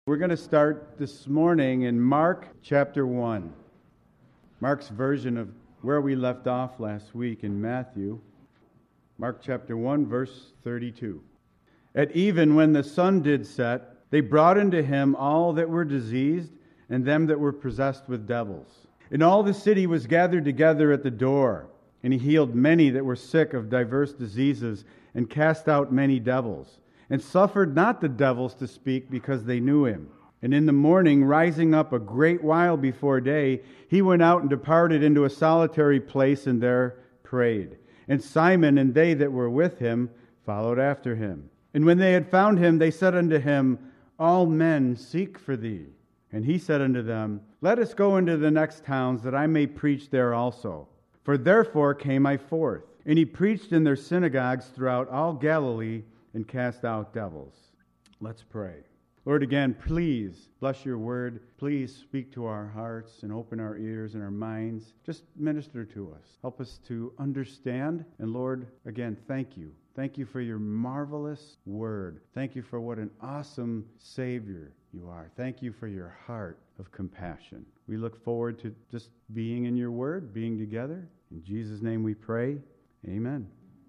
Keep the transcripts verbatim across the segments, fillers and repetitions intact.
We're going to start this morning in Mark chapter one. Mark's version of where we left off last week in Matthew. Mark chapter one, verse thirty-two. At even when the sun did set, they brought unto him all that were diseased and them that were possessed with devils. And all the city was gathered together at the door. And he healed many that were sick of diverse diseases and cast out many devils. And suffered not the devils to speak, because they knew him. And in the morning, rising up a great while before day, he went out and departed into a solitary place, and there prayed. And Simon and they that were with him followed after him. And when they had found him, they said unto him, All men seek for thee. And he said unto them, Let us go into the next towns, that I may preach there also. For therefore came I forth. And he preached in their synagogues throughout all Galilee, and cast out devils. Let's pray. Lord, again, please bless your word. Please speak to our hearts and open our ears and our minds. Just minister to us. Help us to understand. And Lord, again, thank you. Thank you for your marvelous word. Thank you for what an awesome Savior you are. Thank you for your heart of compassion. We look forward to just being in your word, being together. In Jesus' name we pray. Amen.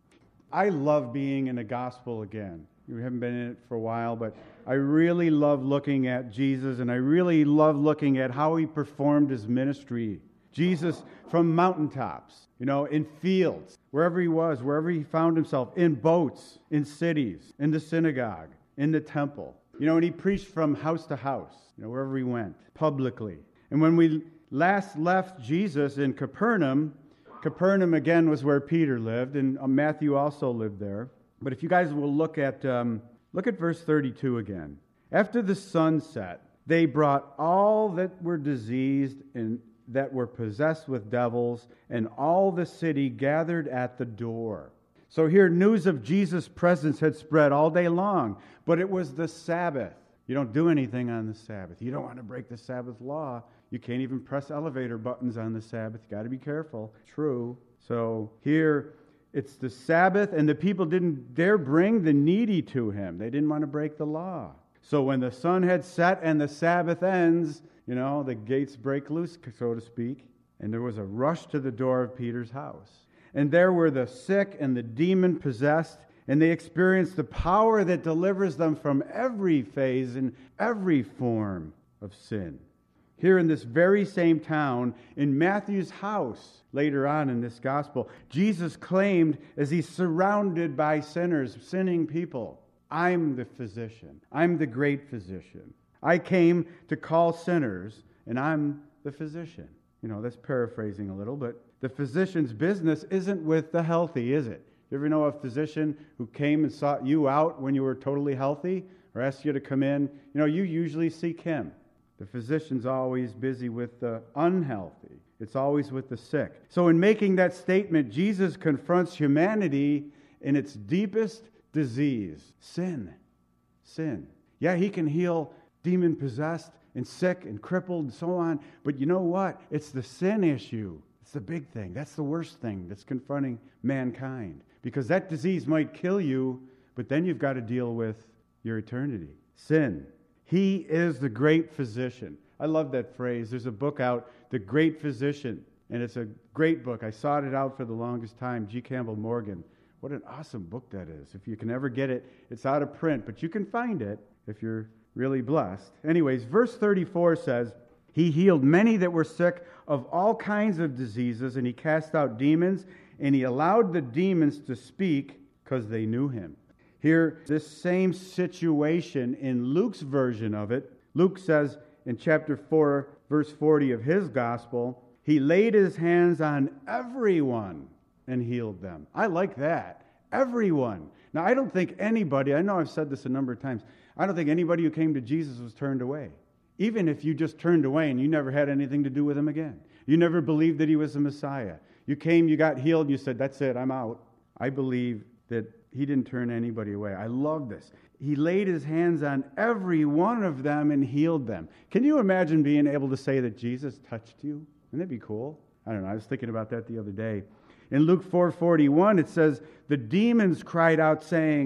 I love being in the gospel again. We haven't been in it for a while, but I really love looking at Jesus, and I really love looking at how he performed his ministry. Jesus from mountaintops, you know, in fields, wherever he was, wherever he found himself, in boats, in cities, in the synagogue, in the temple. You know, and he preached from house to house, you know, wherever he went, publicly. And when we last left Jesus in Capernaum, Capernaum, again, was where Peter lived, and Matthew also lived there. But if you guys will look at um, look at verse thirty-two again. After the sun set, they brought all that were diseased and that were possessed with devils, and all the city gathered at the door. So here, news of Jesus' presence had spread all day long, but it was the Sabbath. You don't do anything on the Sabbath. You don't want to break the Sabbath law. You can't even press elevator buttons on the Sabbath. You got to be careful. True. So here, it's the Sabbath, and the people didn't dare bring the needy to him. They didn't want to break the law. So when the sun had set and the Sabbath ends, you know, the gates break loose, so to speak, and there was a rush to the door of Peter's house. And there were the sick and the demon-possessed, and they experienced the power that delivers them from every phase and every form of sin. Here in this very same town, in Matthew's house, later on in this gospel, Jesus claimed, as he's surrounded by sinners, sinning people, I'm the physician. I'm the great physician. I came to call sinners, and I'm the physician. You know, that's paraphrasing a little, but the physician's business isn't with the healthy, is it? You ever know a physician who came and sought you out when you were totally healthy, or asked you to come in? You know, you usually seek him. The physician's always busy with the unhealthy. It's always with the sick. So in making that statement, Jesus confronts humanity in its deepest disease, sin. Sin. Yeah, he can heal demon-possessed and sick and crippled and so on, but you know what? It's the sin issue. It's the big thing. That's the worst thing that's confronting mankind, because that disease might kill you, but then you've got to deal with your eternity. Sin. He is the great physician. I love that phrase. There's a book out, The Great Physician, and it's a great book. I sought it out for the longest time, G. Campbell Morgan. What an awesome book that is. If you can ever get it, it's out of print, but you can find it if you're really blessed. Anyways, verse thirty-four says, He healed many that were sick of all kinds of diseases, and he cast out demons, and he allowed the demons to speak because they knew him. Here, this same situation in Luke's version of it, Luke says in chapter four, verse forty of his gospel, he laid his hands on everyone and healed them. I like that. Everyone. Now, I don't think anybody, I know I've said this a number of times, I don't think anybody who came to Jesus was turned away. Even if you just turned away and you never had anything to do with him again. You never believed that he was the Messiah. You came, you got healed, and you said, that's it, I'm out. I believe that he didn't turn anybody away. I love this. He laid his hands on every one of them and healed them. Can you imagine being able to say that Jesus touched you? Wouldn't that be cool? I don't know. I was thinking about that the other day. In Luke four forty-one, it says, the demons cried out saying,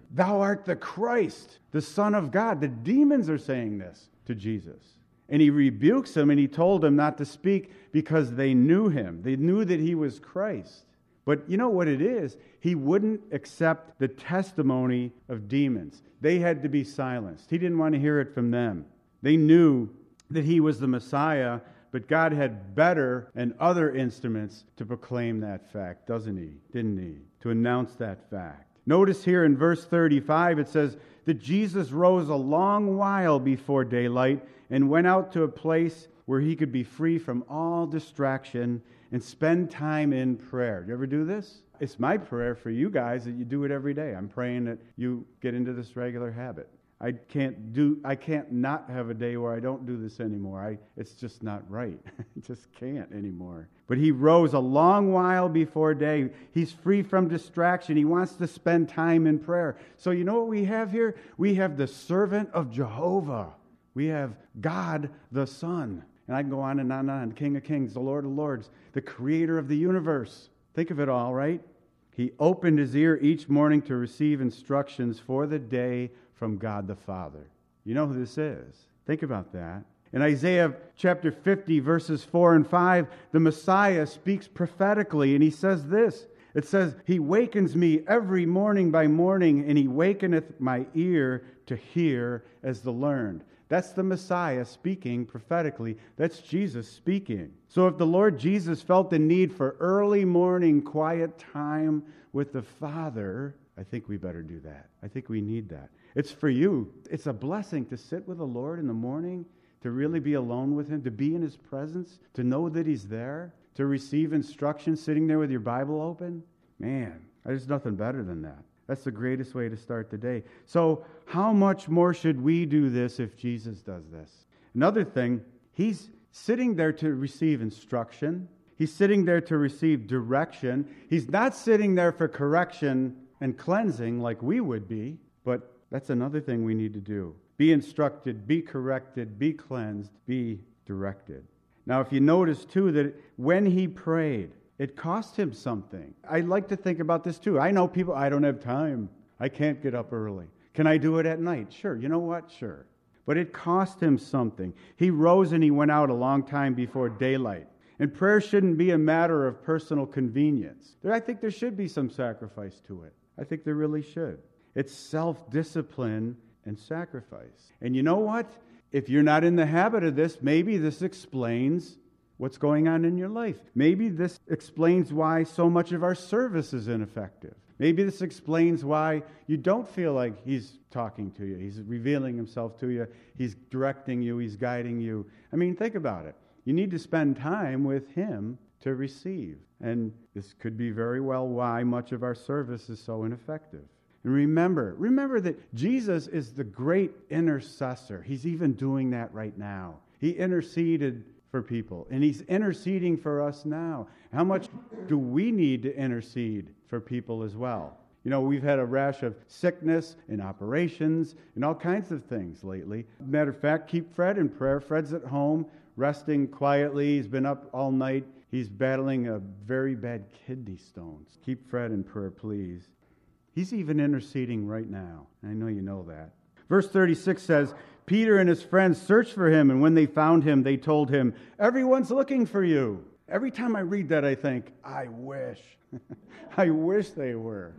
thou art the Christ, the Son of God. The demons are saying this to Jesus. And he rebukes them, and he told them not to speak because they knew him. They knew that he was Christ. But you know what it is? He wouldn't accept the testimony of demons. They had to be silenced. He didn't want to hear it from them. They knew that he was the Messiah, but God had better and other instruments to proclaim that fact, doesn't he? Didn't he? To announce that fact. Notice here in verse thirty-five, it says that Jesus rose a long while before daylight and went out to a place where he could be free from all distraction and spend time in prayer. Do you ever do this? It's my prayer for you guys that you do it every day. I'm praying that you get into this regular habit. I can't do. I can't not have a day where I don't do this anymore. I, it's just not right. I just can't anymore. But he rose a long while before day. He's free from distraction. He wants to spend time in prayer. So you know what we have here? We have the servant of Jehovah. We have God the Son. And I can go on and on and on. King of Kings, the Lord of Lords, the creator of the universe. Think of it all, right? He opened his ear each morning to receive instructions for the day from God the Father. You know who this is. Think about that. In Isaiah chapter fifty, verses four and five, the Messiah speaks prophetically, and he says this. It says, he wakens me every morning by morning, and he wakeneth my ear to hear as the learned. That's the Messiah speaking prophetically. That's Jesus speaking. So if the Lord Jesus felt the need for early morning quiet time with the Father, I think we better do that. I think we need that. It's for you. It's a blessing to sit with the Lord in the morning, to really be alone with him, to be in his presence, to know that he's there, to receive instruction sitting there with your Bible open. Man, there's nothing better than that. That's the greatest way to start the day. So how much more should we do this if Jesus does this? Another thing, he's sitting there to receive instruction. He's sitting there to receive direction. He's not sitting there for correction and cleansing like we would be, but that's another thing we need to do. Be instructed, be corrected, be cleansed, be directed. Now, if you notice, too, that when he prayed, it cost him something. I like to think about this, too. I know people, I don't have time. I can't get up early. Can I do it at night? Sure. You know what? Sure. But it cost him something. He rose and he went out a long time before daylight. And prayer shouldn't be a matter of personal convenience. I think there should be some sacrifice to it. I think there really should. It's self-discipline and sacrifice. And you know what? If you're not in the habit of this, maybe this explains what's going on in your life. Maybe this explains why so much of our service is ineffective. Maybe this explains why you don't feel like he's talking to you. He's revealing himself to you. He's directing you. He's guiding you. I mean, think about it. You need to spend time with him to receive. And this could be very well why much of our service is so ineffective. And remember, remember that Jesus is the great intercessor. He's even doing that right now. He interceded for people, and he's interceding for us now. How much do we need to intercede for people as well? You know, we've had a rash of sickness and operations and all kinds of things lately. Matter of fact, keep Fred in prayer. Fred's at home, resting quietly. He's been up all night. He's battling a very bad kidney stones. Keep Fred in prayer, please. He's even interceding right now. I know you know that. Verse thirty-six says, Peter and his friends searched for him, and when they found him, they told him, everyone's looking for you. Every time I read that, I think, I wish. I wish they were.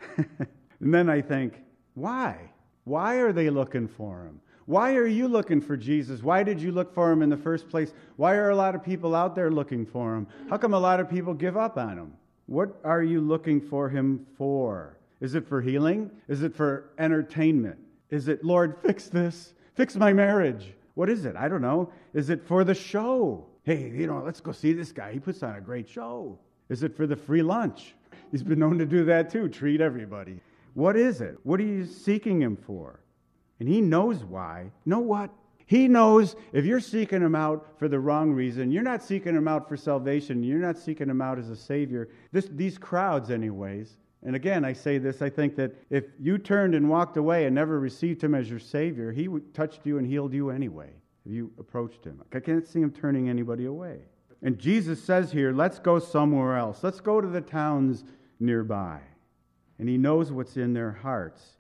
And then I think, why? Why are they looking for him? Why are you looking for Jesus? Why did you look for him in the first place? Why are a lot of people out there looking for him? How come a lot of people give up on him? What are you looking for him for? Is it for healing? Is it for entertainment? Is it, Lord, fix this? Fix my marriage. What is it? I don't know. Is it for the show? Hey, you know, let's go see this guy. He puts on a great show. Is it for the free lunch? He's been known to do that too, treat everybody. What is it? What are you seeking him for? And he knows why. You know what? He knows if you're seeking him out for the wrong reason, you're not seeking him out for salvation, you're not seeking him out as a savior. This, these crowds anyways, and again, I say this, I think that if you turned and walked away and never received him as your Savior, he would touched you and healed you anyway if you approached him. I can't see him turning anybody away. And Jesus says here, let's go somewhere else. Let's go to the towns nearby. And he knows what's in their hearts.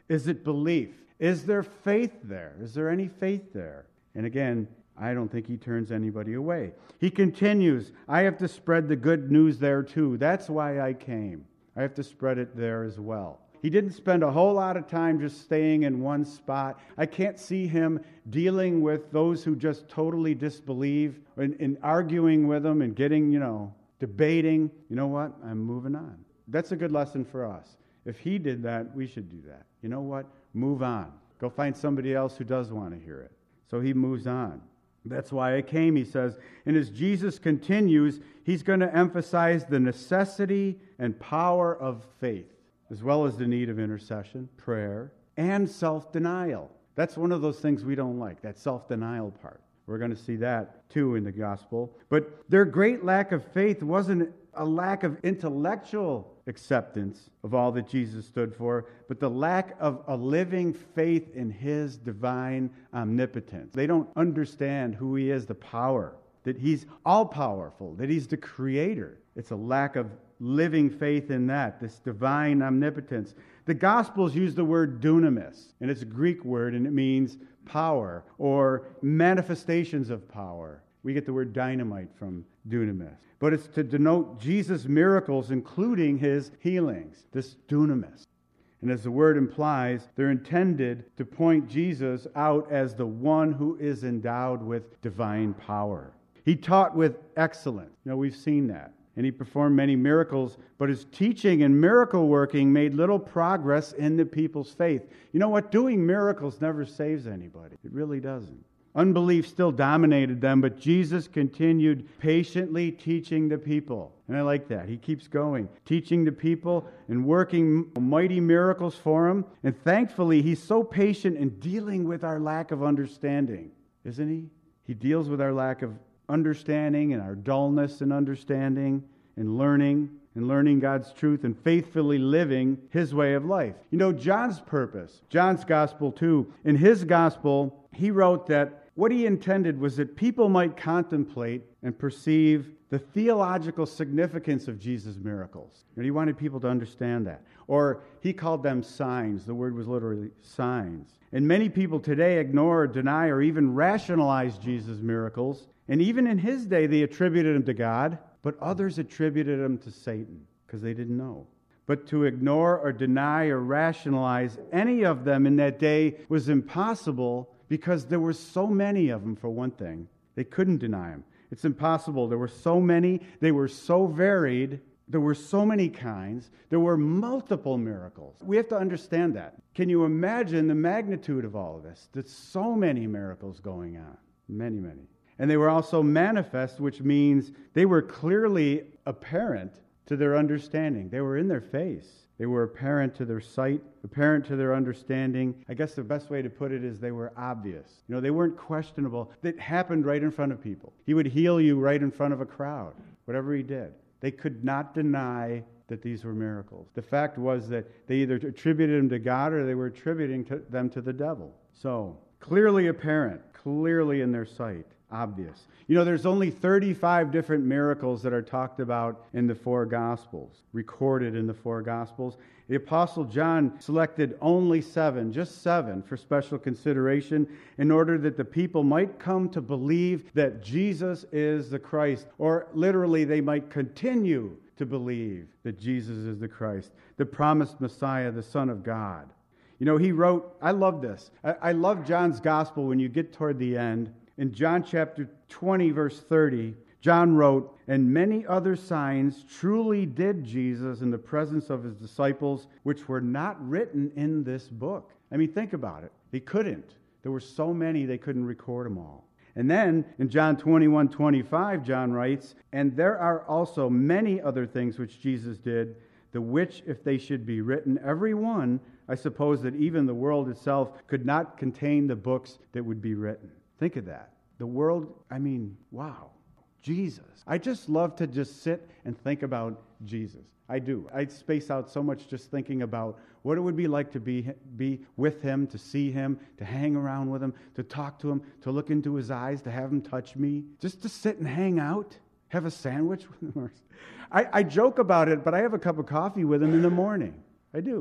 Is it belief? Is there faith there? Is there any faith there? And again, I don't think he turns anybody away. He continues, I have to spread the good news there too. That's why I came. I have to spread it there as well. He didn't spend a whole lot of time just staying in one spot. I can't see him dealing with those who just totally disbelieve and, and arguing with them and getting, you know, debating. You know what? I'm moving on. That's a good lesson for us. If he did that, we should do that. You know what? Move on. Go find somebody else who does want to hear it. So he moves on. That's why I came, he says. And as Jesus continues, he's going to emphasize the necessity and power of faith, as well as the need of intercession, prayer, and self-denial. That's one of those things we don't like, that self-denial part. We're going to see that, too, in the gospel. But their great lack of faith wasn't a lack of intellectual acceptance of all that Jesus stood for, but the lack of a living faith in his divine omnipotence. They don't understand who he is, the power, that he's all-powerful, that he's the creator. It's a lack of living faith in that, this divine omnipotence. The Gospels use the word dunamis, and it's a Greek word, and it means power or manifestations of power. We get the word dynamite from dunamis. But it's to denote Jesus' miracles, including his healings, this dunamis. And as the word implies, they're intended to point Jesus out as the one who is endowed with divine power. He taught with excellence. You know, we've seen that. And he performed many miracles, but his teaching and miracle working made little progress in the people's faith. You know what? Doing miracles never saves anybody. It really doesn't. Unbelief still dominated them, but Jesus continued patiently teaching the people. And I like that. He keeps going, teaching the people and working mighty miracles for them. And thankfully, he's so patient in dealing with our lack of understanding, isn't he? He deals with our lack of understanding and our dullness in understanding and learning and learning God's truth and faithfully living his way of life. You know, John's purpose, John's gospel too, in his gospel, he wrote that what he intended was that people might contemplate and perceive the theological significance of Jesus' miracles. And he wanted people to understand that. Or he called them signs. The word was literally signs. And many people today ignore, deny, or even rationalize Jesus' miracles. And even in his day, they attributed them to God, but others attributed them to Satan because they didn't know. But to ignore or deny or rationalize any of them in that day was impossible because there were so many of them, for one thing. They couldn't deny them. It's impossible. There were so many. They were so varied. There were so many kinds. There were multiple miracles. We have to understand that. Can you imagine the magnitude of all of this? There's so many miracles going on. Many, many. And they were also manifest, which means they were clearly apparent to their understanding. They were in their face. They were apparent to their sight, apparent to their understanding. I guess the best way to put it is they were obvious. You know, they weren't questionable. It happened right in front of people. He would heal you right in front of a crowd, whatever he did. They could not deny that these were miracles. The fact was that they either attributed them to God or they were attributing to them to the devil. So, clearly apparent, clearly in their sight. Obvious. You know, there's only thirty-five different miracles that are talked about in the four Gospels, recorded in the four Gospels. The Apostle John selected only seven, just seven, for special consideration in order that the people might come to believe that Jesus is the Christ, or literally they might continue to believe that Jesus is the Christ, the promised Messiah, the Son of God. You know, he wrote, I love this. I, I love John's Gospel when you get toward the end. In John chapter twenty, verse thirty, John wrote, "And many other signs truly did Jesus in the presence of his disciples, which were not written in this book." I mean, think about it. They couldn't. There were so many, they couldn't record them all. And then in John twenty-one, twenty-five, John writes, "And there are also many other things which Jesus did, the which, if they should be written, every one, I suppose that even the world itself could not contain the books that would be written." Think of that. The world, I mean, wow. Jesus. I just love to just sit and think about Jesus. I do. I space out so much just thinking about what it would be like to be, be with him, to see him, to hang around with him, to talk to him, to look into his eyes, to have him touch me, just to sit and hang out, have a sandwich with him. I, I joke about it, but I have a cup of coffee with him in the morning. I do.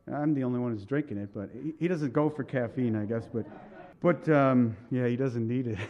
I'm the only one who's drinking it, but he, he doesn't go for caffeine, I guess. But, but um, yeah, he doesn't need it.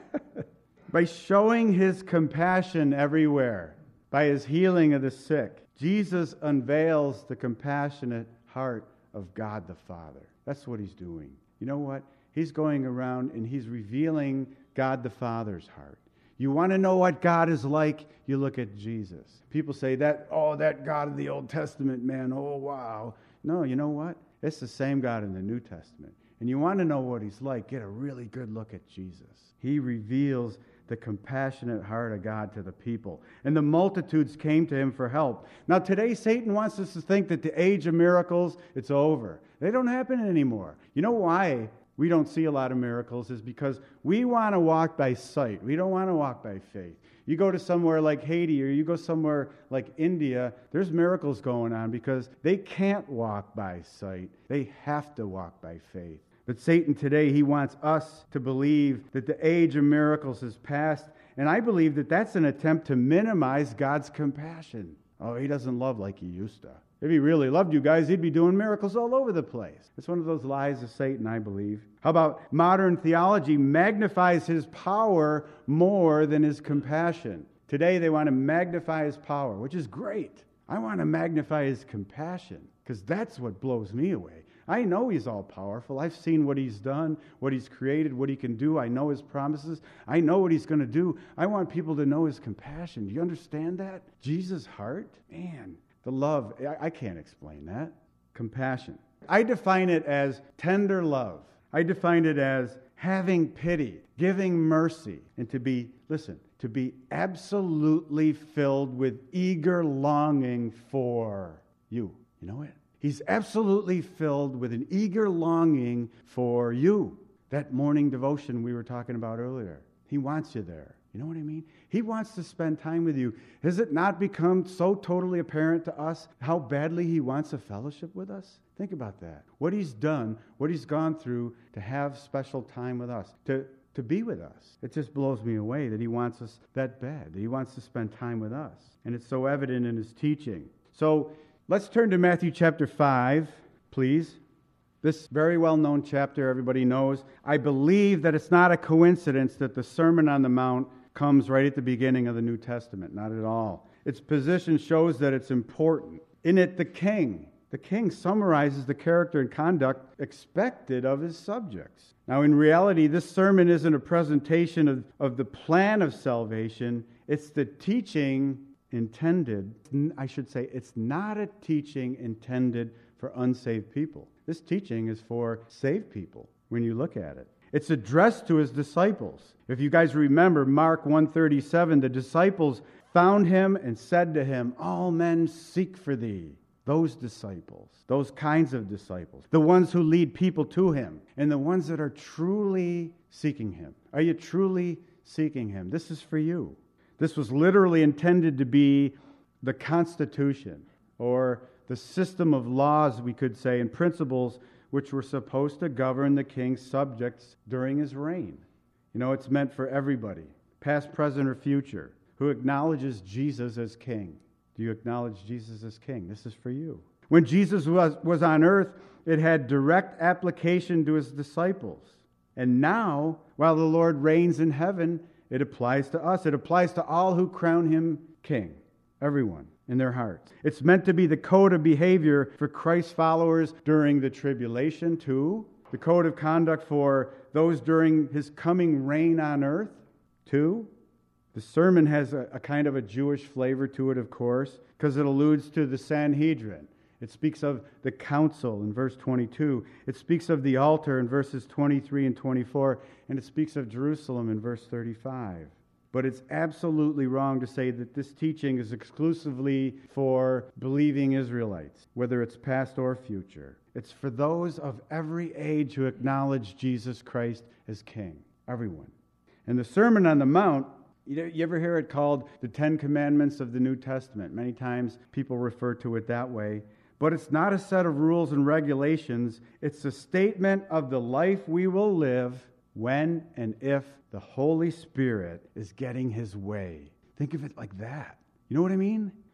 By showing his compassion everywhere, by his healing of the sick, Jesus unveils the compassionate heart of God the Father. That's what he's doing. You know what? He's going around and he's revealing God the Father's heart. You want to know what God is like? You look at Jesus. People say that, oh, that God of the Old Testament, man, oh, wow. No, you know what? It's the same God in the New Testament. And you want to know what he's like, get a really good look at Jesus. He reveals the compassionate heart of God to the people. And the multitudes came to him for help. Now today, Satan wants us to think that the age of miracles, it's over. They don't happen anymore. You know why we don't see a lot of miracles is because we want to walk by sight. We don't want to walk by faith. You go to somewhere like Haiti or you go somewhere like India, there's miracles going on because they can't walk by sight. They have to walk by faith. But Satan today, he wants us to believe that the age of miracles is past. And I believe that that's an attempt to minimize God's compassion. Oh, he doesn't love like he used to. If he really loved you guys, he'd be doing miracles all over the place. It's one of those lies of Satan, I believe. How about modern theology magnifies his power more than his compassion? Today, they want to magnify his power, which is great. I want to magnify his compassion because that's what blows me away. I know he's all-powerful. I've seen what he's done, what he's created, what he can do. I know his promises. I know what he's going to do. I want people to know his compassion. Do you understand that? Jesus' heart? Man, the love. I, I can't explain that. Compassion. I define it as tender love. I define it as having pity, giving mercy, and to be, listen, to be absolutely filled with eager longing for you. You know it? He's absolutely filled with an eager longing for you. That morning devotion we were talking about earlier. He wants you there. You know what I mean? He wants to spend time with you. Has it not become so totally apparent to us how badly he wants a fellowship with us? Think about that. What he's done, what he's gone through to have special time with us, to, to be with us. It just blows me away that he wants us that bad, that he wants to spend time with us. And it's so evident in his teaching. So, let's turn to Matthew chapter five, please. This very well-known chapter everybody knows. I believe that it's not a coincidence that the Sermon on the Mount comes right at the beginning of the New Testament. Not at all. Its position shows that it's important. In it, the king, the king summarizes the character and conduct expected of his subjects. Now, in reality, this sermon isn't a presentation of, of the plan of salvation. It's the teaching intended, I should say, it's not a teaching intended for unsaved people. This teaching is for saved people when you look at it. It's addressed to his disciples. If you guys remember Mark one thirty-seven, the disciples found him and said to him, all men seek for thee. Those disciples, those kinds of disciples, the ones who lead people to him, and the ones that are truly seeking him. Are you truly seeking him? This is for you. This was literally intended to be the Constitution, or the system of laws, we could say, and principles which were supposed to govern the king's subjects during his reign. You know, it's meant for everybody, past, present, or future, who acknowledges Jesus as king. Do you acknowledge Jesus as king? This is for you. When Jesus was, was on earth, it had direct application to his disciples. And now, while the Lord reigns in heaven, it applies to us. It applies to all who crown him king. Everyone in their hearts. It's meant to be the code of behavior for Christ's followers during the tribulation, too. The code of conduct for those during his coming reign on earth, too. The sermon has a, a kind of a Jewish flavor to it, of course, because it alludes to the Sanhedrin. It speaks of the council in verse twenty-two. It speaks of the altar in verses twenty-three and twenty-four. And it speaks of Jerusalem in verse thirty-five. But it's absolutely wrong to say that this teaching is exclusively for believing Israelites, whether it's past or future. It's for those of every age who acknowledge Jesus Christ as King. Everyone. And the Sermon on the Mount, you ever hear it called the Ten Commandments of the New Testament? Many times people refer to it that way. But it's not a set of rules and regulations. It's a statement of the life we will live when and if the Holy Spirit is getting his way. Think of it like that. You know what I mean?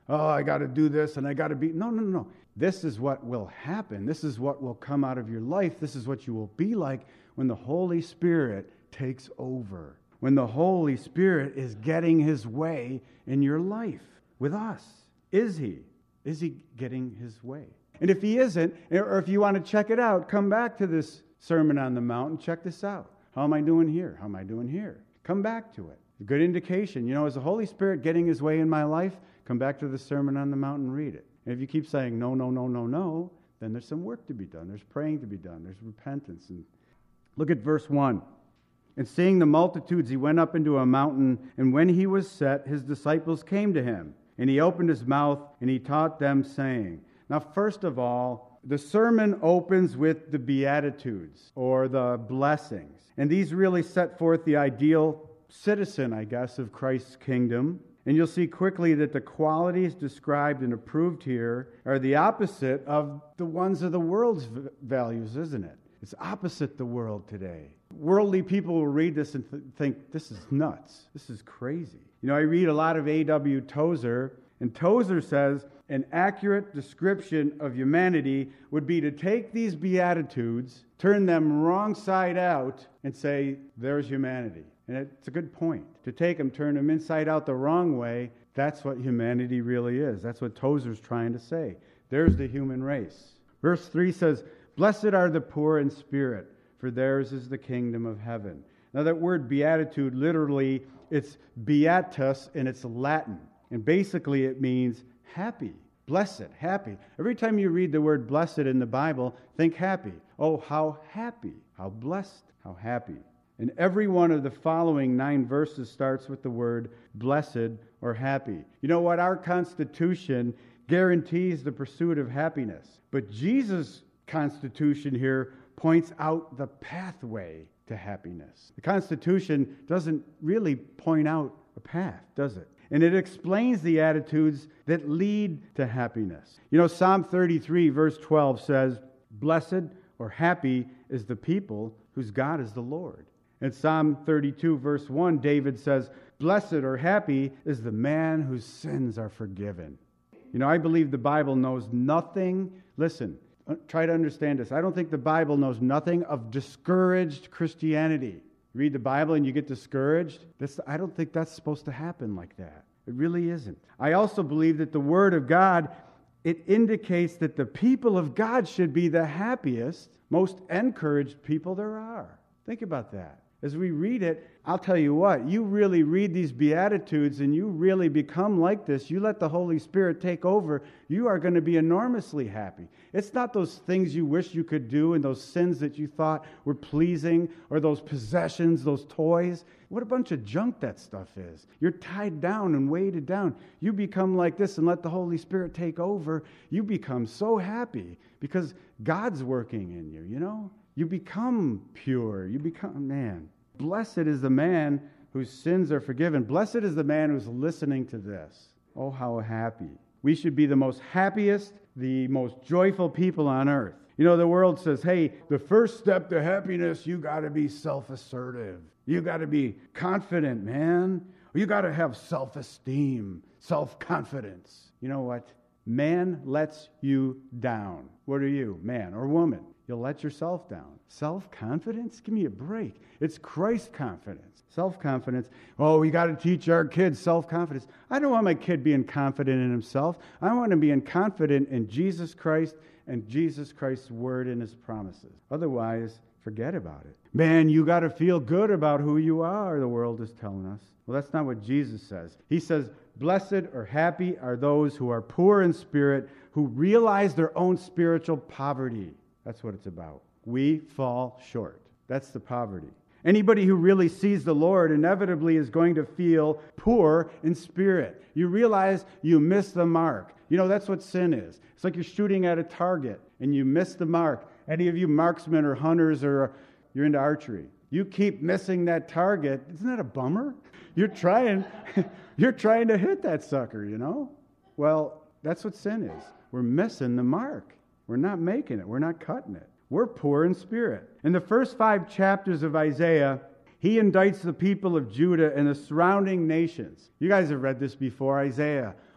oh, I got to do this and I got to be. No, no, no. This is what will happen. This is what will come out of your life. This is what you will be like when the Holy Spirit takes over. When the Holy Spirit is getting his way in your life with us. Is he? Is he getting his way? And if he isn't, or if you want to check it out, come back to this Sermon on the Mount and check this out. How am I doing here? How am I doing here? Come back to it. A good indication. You know, is the Holy Spirit getting his way in my life? Come back to the Sermon on the Mount and read it. And if you keep saying no, no, no, no, no, then there's some work to be done. There's praying to be done. There's repentance. And look at verse one. And seeing the multitudes, he went up into a mountain, and when he was set, his disciples came to him. And he opened his mouth, and he taught them, saying. Now, first of all, the sermon opens with the Beatitudes, or the blessings. And these really set forth the ideal citizen, I guess, of Christ's kingdom. And you'll see quickly that the qualities described and approved here are the opposite of the ones of the world's values, isn't it? It's opposite the world today. Worldly people will read this and th- think, this is nuts. This is crazy. You know, I read a lot of A W Tozer, and Tozer says an accurate description of humanity would be to take these Beatitudes, turn them wrong side out, and say, there's humanity. And it's a good point. To take them, turn them inside out the wrong way, that's what humanity really is. That's what Tozer's trying to say. There's the human race. Verse three says, blessed are the poor in spirit, for theirs is the kingdom of heaven. Now that word beatitude, literally, it's beatus, and it's Latin. And basically it means happy, blessed, happy. Every time you read the word blessed in the Bible, think happy. Oh, how happy, how blessed, how happy. And every one of the following nine verses starts with the word blessed or happy. You know what? Our Constitution guarantees the pursuit of happiness. But Jesus' Constitution here points out the pathway to happiness. The Constitution doesn't really point out a path, does it? And it explains the attitudes that lead to happiness. You know, Psalm thirty-three, verse twelve says, blessed or happy is the people whose God is the Lord. In Psalm thirty-two, verse one, David says, blessed or happy is the man whose sins are forgiven. You know, I believe the Bible knows nothing. Listen, try to understand this. I don't think the Bible knows nothing of discouraged Christianity. You read the Bible and you get discouraged. That's, I don't think that's supposed to happen like that. It really isn't. I also believe that the Word of God, it indicates that the people of God should be the happiest, most encouraged people there are. Think about that. As we read it, I'll tell you what, you really read these Beatitudes and you really become like this. You let the Holy Spirit take over, you are going to be enormously happy. It's not those things you wish you could do and those sins that you thought were pleasing or those possessions, those toys. What a bunch of junk that stuff is. You're tied down and weighted down. You become like this and let the Holy Spirit take over. You become so happy because God's working in you, you know? You become pure. You become, man. Blessed is the man whose sins are forgiven. Blessed is the man who's listening to this. Oh, how happy. We should be the most happiest, the most joyful people on earth. You know, the world says, hey, the first step to happiness, you got to be self-assertive. You got to be confident, man. You got to have self-esteem, self-confidence. You know what? Man lets you down. What are you, man or woman? You'll let yourself down. Self-confidence? Give me a break. It's Christ confidence. Self-confidence. Oh, we got to teach our kids self-confidence. I don't want my kid being confident in himself. I want him being confident in Jesus Christ and Jesus Christ's word and his promises. Otherwise, forget about it. Man, you got to feel good about who you are, the world is telling us. Well, that's not what Jesus says. He says, blessed or happy are those who are poor in spirit, who realize their own spiritual poverty. That's what it's about. We fall short. That's the poverty. Anybody who really sees the Lord inevitably is going to feel poor in spirit. You realize you miss the mark. You know, that's what sin is. It's like you're shooting at a target and you miss the mark. Any of you marksmen or hunters or you're into archery, you keep missing that target. Isn't that a bummer? You're trying, you're trying to hit that sucker, you know? Well, that's what sin is. We're missing the mark. We're not making it. We're not cutting it. We're poor in spirit. In the first five chapters of Isaiah, he indicts the people of Judah and the surrounding nations. You guys have read this before. Isaiah,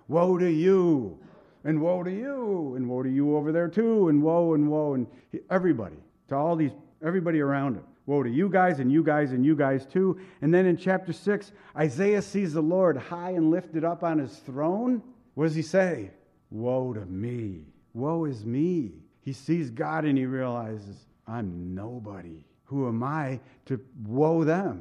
woe to you, and woe to you, and woe to you over there too, and woe and woe, and he, everybody, to all these, everybody around him. Woe to you guys, and you guys, and you guys too. And then in chapter six, Isaiah sees the Lord high and lifted up on his throne. What does he say? Woe to me. Woe is me. He sees God and he realizes, I'm nobody. Who am I to woe them?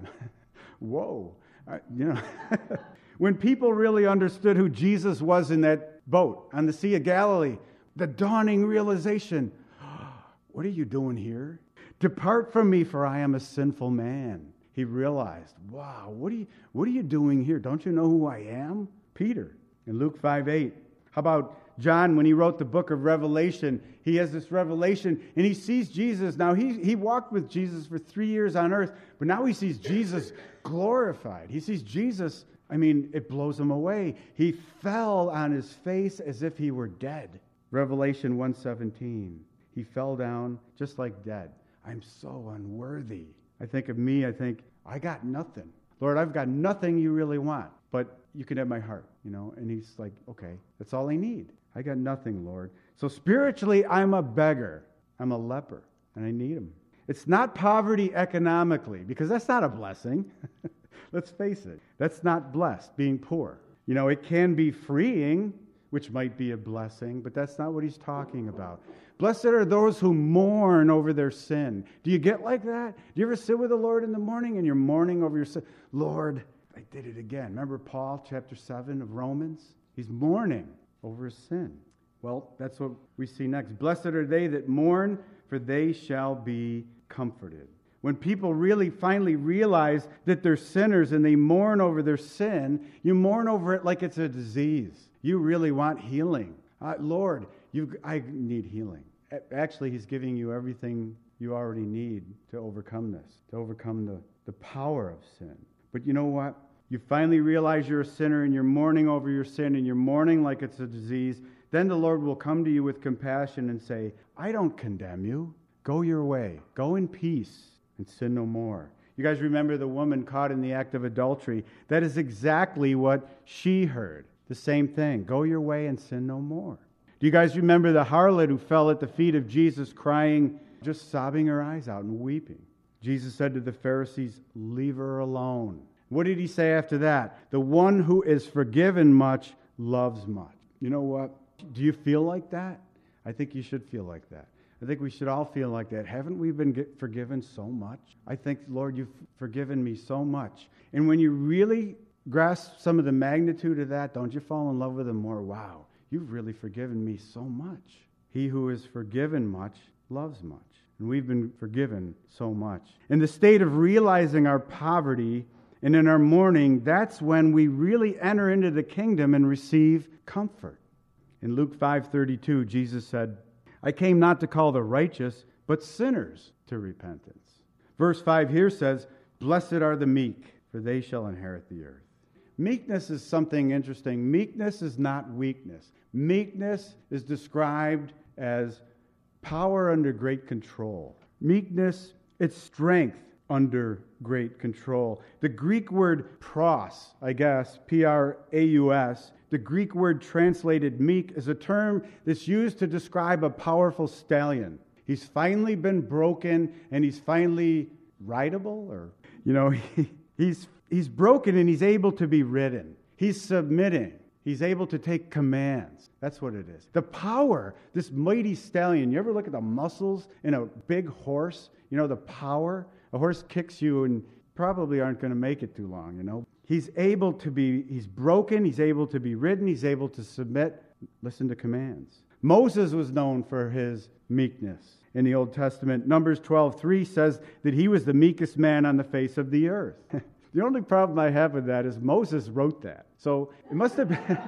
Whoa. I, you know, when people really understood who Jesus was in that boat on the Sea of Galilee, the dawning realization, what are you doing here? Depart from me, for I am a sinful man. He realized, wow, what are you, what are you doing here? Don't you know who I am? Peter, in Luke five eight. How about John, when he wrote the book of Revelation, he has this revelation, and he sees Jesus. Now, he, he walked with Jesus for three years on earth, but now he sees Jesus glorified. He sees Jesus, I mean, it blows him away. He fell on his face as if he were dead. Revelation one seventeen. He fell down just like dead. I'm so unworthy. I think of me, I think, I got nothing. Lord, I've got nothing you really want, but you can have my heart, you know? And he's like, okay, that's all I need. I got nothing, Lord. So spiritually, I'm a beggar. I'm a leper, and I need him. It's not poverty economically, because that's not a blessing. Let's face it. That's not blessed, being poor. You know, it can be freeing, which might be a blessing, but that's not what he's talking about. Blessed are those who mourn over their sin. Do you get like that? Do you ever sit with the Lord in the morning and you're mourning over your sin? Lord, I did it again. Remember Paul, chapter seven of Romans? He's mourning over his sin. Well, that's what we see next. Blessed are they that mourn, for they shall be comforted. When people really finally realize that they're sinners and they mourn over their sin, you mourn over it like it's a disease. You really want healing. Uh, Lord, you, I need healing. Actually, he's giving you everything you already need to overcome this, to overcome the, the power of sin. But you know what? You finally realize you're a sinner and you're mourning over your sin and you're mourning like it's a disease. Then the Lord will come to you with compassion and say, I don't condemn you. Go your way. Go in peace and sin no more. You guys remember the woman caught in the act of adultery? That is exactly what she heard. The same thing. Go your way and sin no more. Do you guys remember the harlot who fell at the feet of Jesus crying, just sobbing her eyes out and weeping? Jesus said to the Pharisees, leave her alone. What did he say after that? The one who is forgiven much loves much. You know what? Do you feel like that? I think you should feel like that. I think we should all feel like that. Haven't we been get forgiven so much? I think, Lord, you've forgiven me so much. And when you really grasp some of the magnitude of that, don't you fall in love with him more? Wow, you've really forgiven me so much. He who is forgiven much loves much. And we've been forgiven so much. In the state of realizing our poverty and in our mourning, that's when we really enter into the kingdom and receive comfort. In Luke five thirty-two, Jesus said, I came not to call the righteous, but sinners to repentance. Verse five here says, blessed are the meek, for they shall inherit the earth. Meekness is something interesting. Meekness is not weakness. Meekness is described as power under great control. Meekness, it's strength under great control. The Greek word pros, I guess, P R A U S, the Greek word translated meek is a term that's used to describe a powerful stallion. He's finally been broken and he's finally rideable, or, you know, he, he's he's broken and he's able to be ridden. He's submitting. He's able to take commands. That's what it is. The power, this mighty stallion, you ever look at the muscles in a big horse? You know, the power? A horse kicks you and probably aren't going to make it too long, you know. He's able to be, he's broken, he's able to be ridden, he's able to submit, listen to commands. Moses was known for his meekness in the Old Testament. Numbers twelve three says that he was the meekest man on the face of the earth. The only problem I have with that is Moses wrote that. So it must have been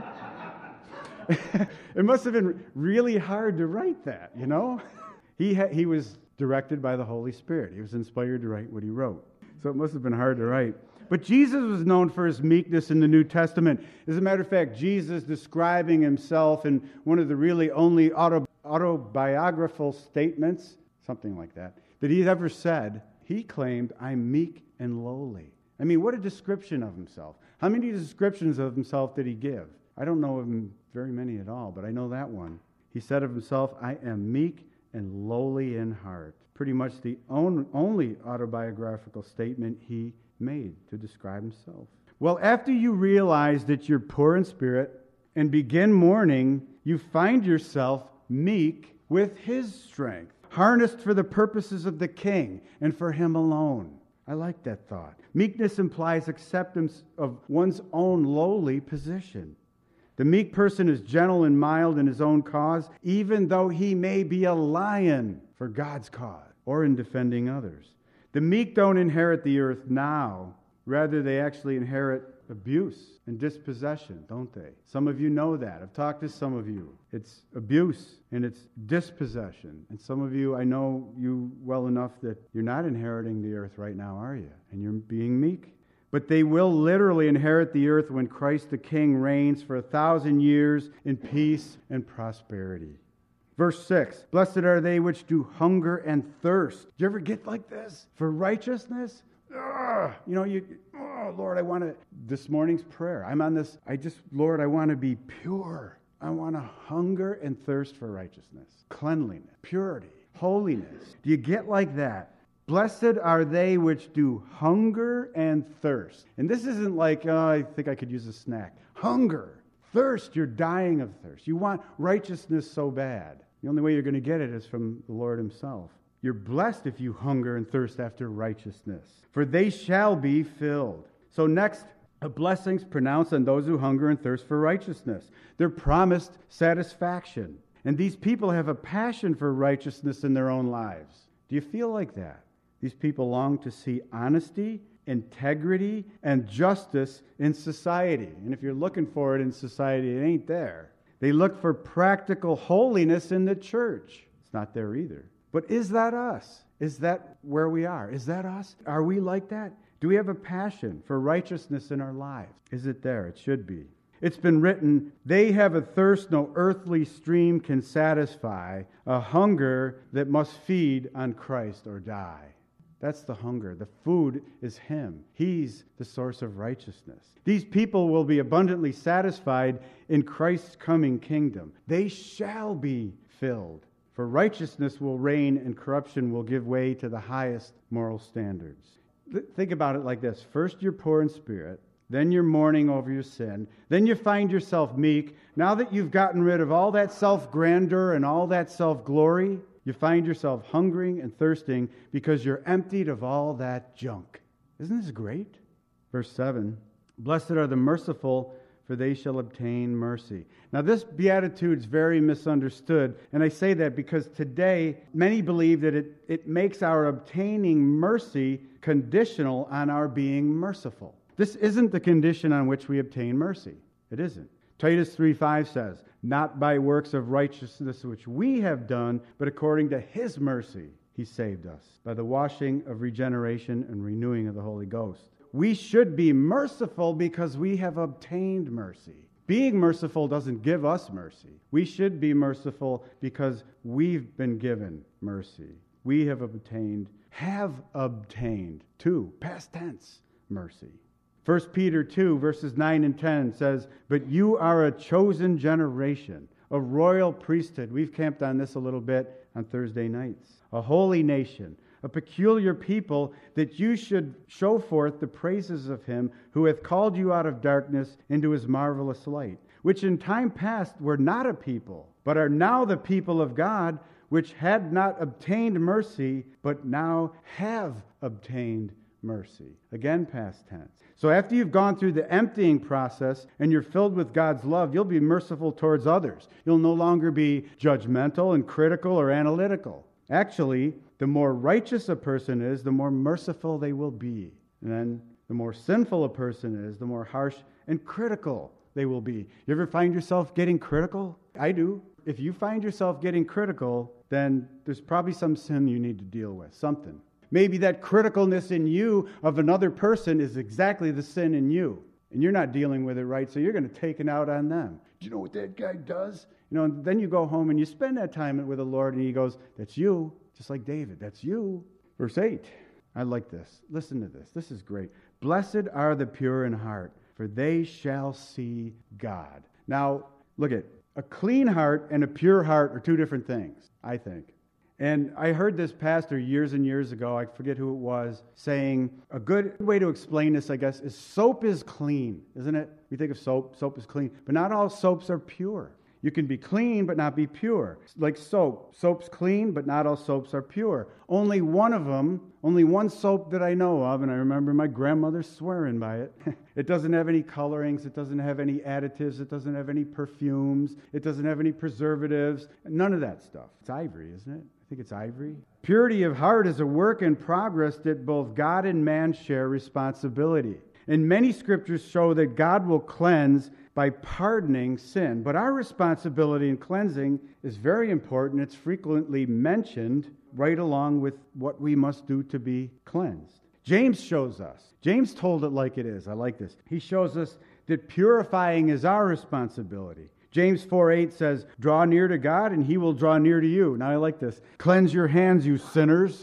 it must have been really hard to write that, you know? He ha- he was directed by the Holy Spirit. He was inspired to write what he wrote. So it must have been hard to write. But Jesus was known for his meekness in the New Testament. As a matter of fact, Jesus describing himself in one of the really only auto, autobiographical statements, something like that, that he's ever said, he claimed, I'm meek and lowly. I mean, what a description of himself. How many descriptions of himself did he give? I don't know of very many at all, but I know that one. He said of himself, I am meek and lowly in heart. Pretty much the on, only autobiographical statement he made to describe himself. Well, after you realize that you're poor in spirit and begin mourning, you find yourself meek with his strength, harnessed for the purposes of the king and for him alone. I like that thought. Meekness implies acceptance of one's own lowly position. The meek person is gentle and mild in his own cause, even though he may be a lion for God's cause or in defending others. The meek don't inherit the earth now. Rather, they actually inherit abuse and dispossession, don't they? Some of you know that. I've talked to some of you. It's abuse and it's dispossession. And some of you, I know you well enough that you're not inheriting the earth right now, are you? And you're being meek. But they will literally inherit the earth when Christ the King reigns for a thousand years in peace and prosperity. Verse six, blessed are they which do hunger and thirst. Do you ever get like this? For righteousness? Ugh. You know, you, oh, Lord, I want to, this morning's prayer, I'm on this, I just, Lord, I want to be pure. I want to hunger and thirst for righteousness, cleanliness, purity, holiness. Do you get like that? Blessed are they which do hunger and thirst. And this isn't like, oh, I think I could use a snack. Hunger, thirst, you're dying of thirst. You want righteousness so bad. The only way you're going to get it is from the Lord himself. You're blessed if you hunger and thirst after righteousness, for they shall be filled. So next, a blessing's pronounced on those who hunger and thirst for righteousness. They're promised satisfaction. And these people have a passion for righteousness in their own lives. Do you feel like that? These people long to see honesty, integrity, and justice in society. And if you're looking for it in society, it ain't there. They look for practical holiness in the church. It's not there either. But is that us? Is that where we are? Is that us? Are we like that? Do we have a passion for righteousness in our lives? Is it there? It should be. It's been written, they have a thirst no earthly stream can satisfy, a hunger that must feed on Christ or die. That's the hunger. The food is him. He's the source of righteousness. These people will be abundantly satisfied in Christ's coming kingdom. They shall be filled. For righteousness will reign and corruption will give way to the highest moral standards. Think about it like this. First, you're poor in spirit. Then you're mourning over your sin. Then you find yourself meek. Now that you've gotten rid of all that self-grandeur and all that self-glory, you find yourself hungering and thirsting because you're emptied of all that junk. Isn't this great? Verse seven, blessed are the merciful, for they shall obtain mercy. Now this beatitude is very misunderstood, and I say that because today many believe that it, it makes our obtaining mercy conditional on our being merciful. This isn't the condition on which we obtain mercy. It isn't. Titus three five says, not by works of righteousness which we have done, but according to his mercy he saved us, by the washing of regeneration and renewing of the Holy Ghost. We should be merciful because we have obtained mercy. Being merciful doesn't give us mercy. We should be merciful because we've been given mercy. We have obtained, have obtained, two, past tense, mercy. First Peter two, verses nine and ten says, but you are a chosen generation, a royal priesthood. We've camped on this a little bit on Thursday nights. A holy nation, a peculiar people, that you should show forth the praises of him who hath called you out of darkness into his marvelous light, which in time past were not a people, but are now the people of God, which had not obtained mercy, but now have obtained mercy. Again, past tense. So after you've gone through the emptying process and you're filled with God's love, you'll be merciful towards others. You'll no longer be judgmental and critical or analytical. Actually, the more righteous a person is, the more merciful they will be. And then the more sinful a person is, the more harsh and critical they will be. You ever find yourself getting critical? I do. If you find yourself getting critical, then there's probably some sin you need to deal with, something. Maybe that criticalness in you of another person is exactly the sin in you. And you're not dealing with it right, so you're going to take it out on them. Do you know what that guy does? You know, and then you go home and you spend that time with the Lord, and he goes, that's you. Just like David, that's you. Verse eight, I like this. Listen to this. This is great. Blessed are the pure in heart, for they shall see God. Now, look at a clean heart and a pure heart are two different things, I think. And I heard this pastor years and years ago, I forget who it was, saying a good way to explain this, I guess, is soap is clean, isn't it? We think of soap, soap is clean, but not all soaps are pure. You can be clean, but not be pure. Like soap. Soap's clean, but not all soaps are pure. Only one of them, only one soap that I know of, and I remember my grandmother swearing by it. It doesn't have any colorings. It doesn't have any additives. It doesn't have any perfumes. It doesn't have any preservatives. None of that stuff. It's ivory, isn't it? I think it's ivory. Purity of heart is a work in progress that both God and man share responsibility. And many scriptures show that God will cleanse by pardoning sin. But our responsibility in cleansing is very important. It's frequently mentioned right along with what we must do to be cleansed. James shows us. James told it like it is. I like this. He shows us that purifying is our responsibility. James four eight says, draw near to God and he will draw near to you. Now I like this. Cleanse your hands, you sinners.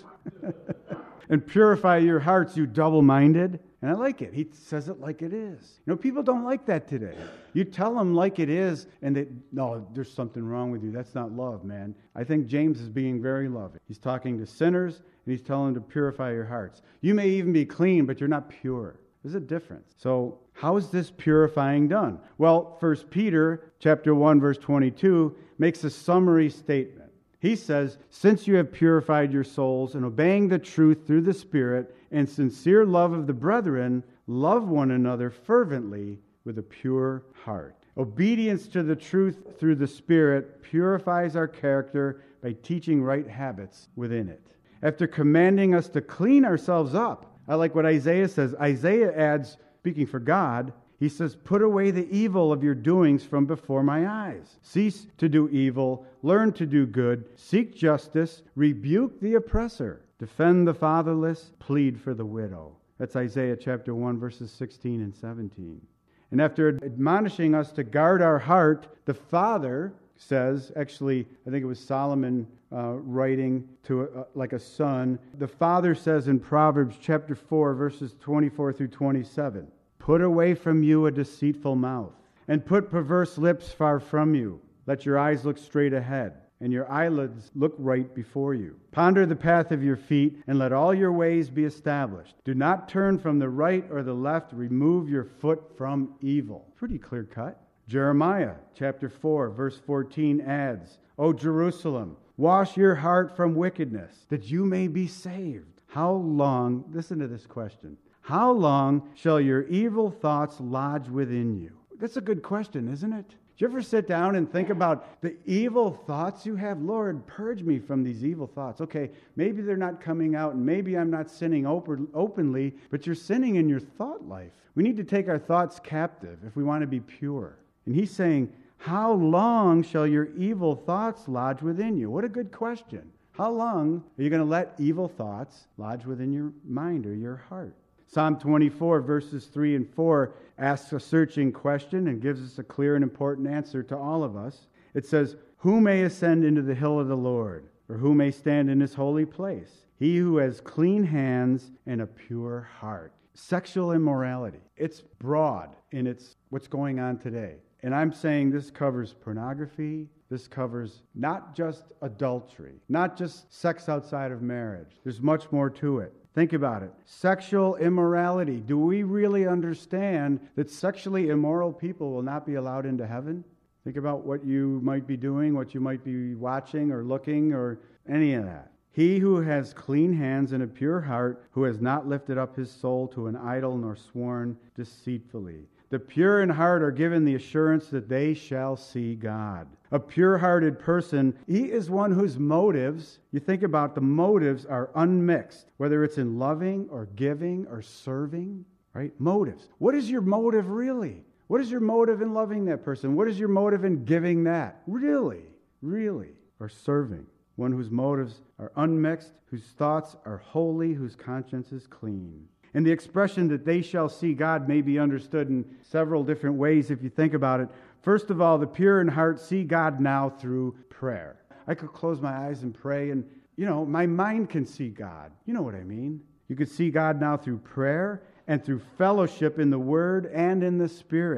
And purify your hearts, you double-minded. And I like it. He says it like it is. You know, people don't like that today. You tell them like it is, and they, no, there's something wrong with you. That's not love, man. I think James is being very loving. He's talking to sinners, and he's telling them to purify your hearts. You may even be clean, but you're not pure. There's a difference. So how is this purifying done? Well, First Peter chapter one, verse twenty-two makes a summary statement. He says, since you have purified your souls in obeying the truth through the Spirit and sincere love of the brethren, love one another fervently with a pure heart. Obedience to the truth through the Spirit purifies our character by teaching right habits within it. After commanding us to clean ourselves up, I like what Isaiah says. Isaiah adds, speaking for God, he says, put away the evil of your doings from before my eyes. Cease to do evil, learn to do good, seek justice, rebuke the oppressor, defend the fatherless, plead for the widow. That's Isaiah chapter one, verses sixteen and seventeen. And after admonishing us to guard our heart, the Father says, actually, I think it was Solomon uh, writing to a, uh, like a son, the Father says in Proverbs chapter four, verses twenty-four through twenty-seven, put away from you a deceitful mouth, and put perverse lips far from you. Let your eyes look straight ahead, and your eyelids look right before you. Ponder the path of your feet, and let all your ways be established. Do not turn from the right or the left. Remove your foot from evil. Pretty clear cut. Jeremiah chapter four, verse fourteen adds, O Jerusalem, wash your heart from wickedness, that you may be saved. How long, listen to this question, how long shall your evil thoughts lodge within you? That's a good question, isn't it? Do you ever sit down and think about the evil thoughts you have? Lord, purge me from these evil thoughts. Okay, maybe they're not coming out, and maybe I'm not sinning open, openly, but you're sinning in your thought life. We need to take our thoughts captive if we want to be pure. And he's saying, how long shall your evil thoughts lodge within you? What a good question. How long are you going to let evil thoughts lodge within your mind or your heart? Psalm twenty-four, verses three and four, asks a searching question and gives us a clear and important answer to all of us. It says, who may ascend into the hill of the Lord, or who may stand in his holy place? He who has clean hands and a pure heart. Sexual immorality. It's broad in its what's going on today. And I'm saying this covers pornography. This covers not just adultery, not just sex outside of marriage. There's much more to it. Think about it. Sexual immorality. Do we really understand that sexually immoral people will not be allowed into heaven? Think about what you might be doing, what you might be watching or looking or any of that. He who has clean hands and a pure heart, who has not lifted up his soul to an idol nor sworn deceitfully. The pure in heart are given the assurance that they shall see God. A pure-hearted person, he is one whose motives, you think about the motives, are unmixed, whether it's in loving or giving or serving, right? Motives. What is your motive really? What is your motive in loving that person? What is your motive in giving that? Really? Really? Or serving? One whose motives are unmixed, whose thoughts are holy, whose conscience is clean. And the expression that they shall see God may be understood in several different ways if you think about it. First of all, the pure in heart see God now through prayer. I could close my eyes and pray and, you know, my mind can see God. You know what I mean? You could see God now through prayer and through fellowship in the Word and in the Spirit.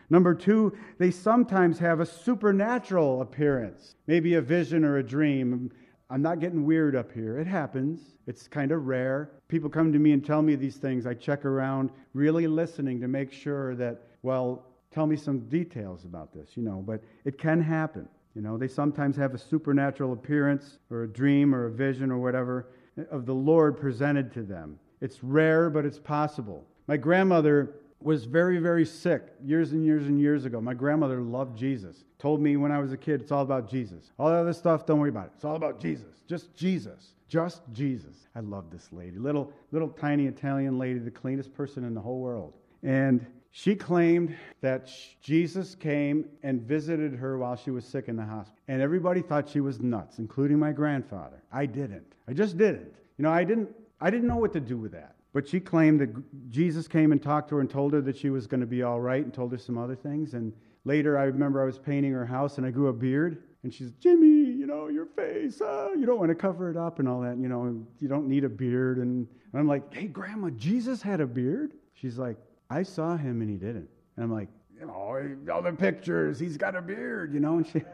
Number two, they sometimes have a supernatural appearance, maybe a vision or a dream. I'm not getting weird up here. It happens. It's kind of rare. People come to me and tell me these things. I check around, really listening to make sure that, well, tell me some details about this, you know, but it can happen. You know, they sometimes have a supernatural appearance or a dream or a vision or whatever of the Lord presented to them. It's rare, but it's possible. My grandmother was very, very sick years and years and years ago. My grandmother loved Jesus. Told me when I was a kid, it's all about Jesus. All that other stuff, don't worry about it. It's all about Jesus. Just Jesus. Just Jesus. I love this lady. Little, little tiny Italian lady, the cleanest person in the whole world. And she claimed that Jesus came and visited her while she was sick in the hospital. And everybody thought she was nuts, including my grandfather. I didn't. I just didn't. You know, I didn't, I didn't know what to do with that. But she claimed that Jesus came and talked to her and told her that she was going to be all right and told her some other things. And later, I remember I was painting her house and I grew a beard. And she's, Jimmy, you know, your face, uh, you don't want to cover it up and all that. You know, you don't need a beard. And, and I'm like, hey, Grandma, Jesus had a beard? She's like, I saw him and he didn't. And I'm like, you know, all the pictures, he's got a beard, you know. And she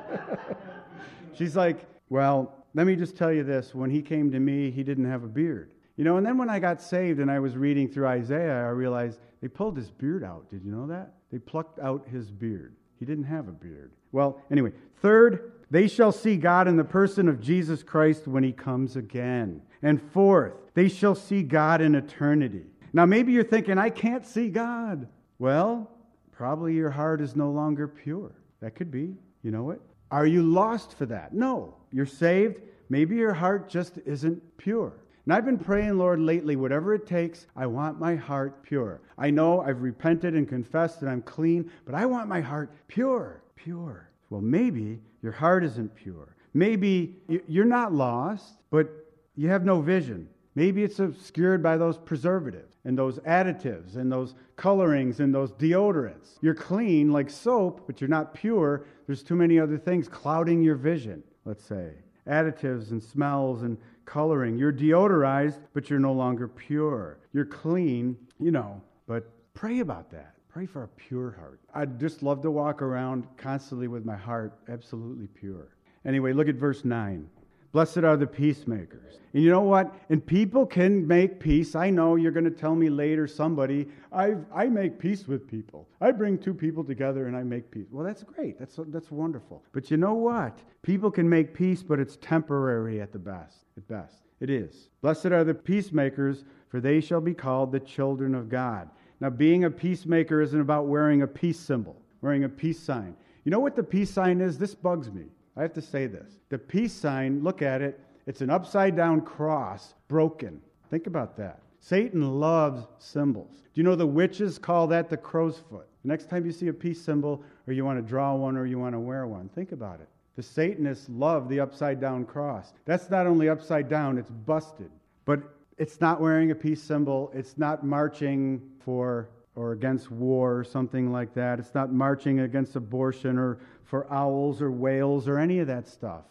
she's like, well, let me just tell you this. When he came to me, he didn't have a beard. You know, and then when I got saved and I was reading through Isaiah, I realized they pulled his beard out. Did you know that? They plucked out his beard. He didn't have a beard. Well, anyway, third, they shall see God in the person of Jesus Christ when he comes again. And fourth, they shall see God in eternity. Now, maybe you're thinking, I can't see God. Well, probably your heart is no longer pure. That could be. You know what? Are you lost for that? No. You're saved. Maybe your heart just isn't pure. And I've been praying, Lord, lately, whatever it takes, I want my heart pure. I know I've repented and confessed that I'm clean, but I want my heart pure, pure. Well, maybe your heart isn't pure. Maybe you're not lost, but you have no vision. Maybe it's obscured by those preservatives and those additives and those colorings and those deodorants. You're clean like soap, but you're not pure. There's too many other things clouding your vision, let's say. Additives and smells and coloring. You're deodorized, but you're no longer pure. You're clean, you know, but pray about that. Pray for a pure heart. I'd just love to walk around constantly with my heart absolutely pure. Anyway, look at verse nine. Blessed are the peacemakers. And you know what? And people can make peace. I know you're going to tell me later, somebody, I I make peace with people. I bring two people together and I make peace. Well, that's great. That's that's wonderful. But you know what? People can make peace, but it's temporary at the best. At best. It is. Blessed are the peacemakers, for they shall be called the children of God. Now, being a peacemaker isn't about wearing a peace symbol, wearing a peace sign. You know what the peace sign is? This bugs me. I have to say this. The peace sign, look at it, it's an upside-down cross, broken. Think about that. Satan loves symbols. Do you know the witches call that the crow's foot? The next time you see a peace symbol, or you want to draw one, or you want to wear one, think about it. The Satanists love the upside-down cross. That's not only upside down, it's busted. But it's not wearing a peace symbol. It's not marching for or against war or something like that. It's not marching against abortion or for owls or whales or any of that stuff.